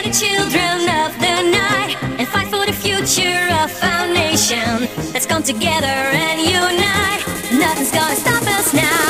the children of the night and fight for the future of our nation. Let's come together and unite. Nothing's gonna stop us now.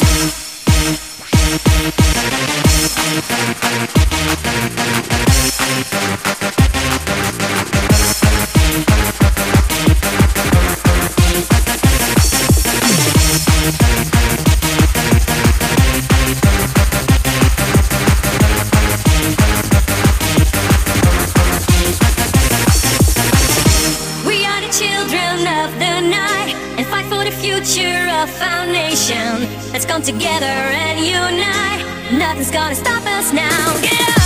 Children of the night and fight for the future of our nation. Let's come together and unite. Nothing's gonna stop us now. Get up!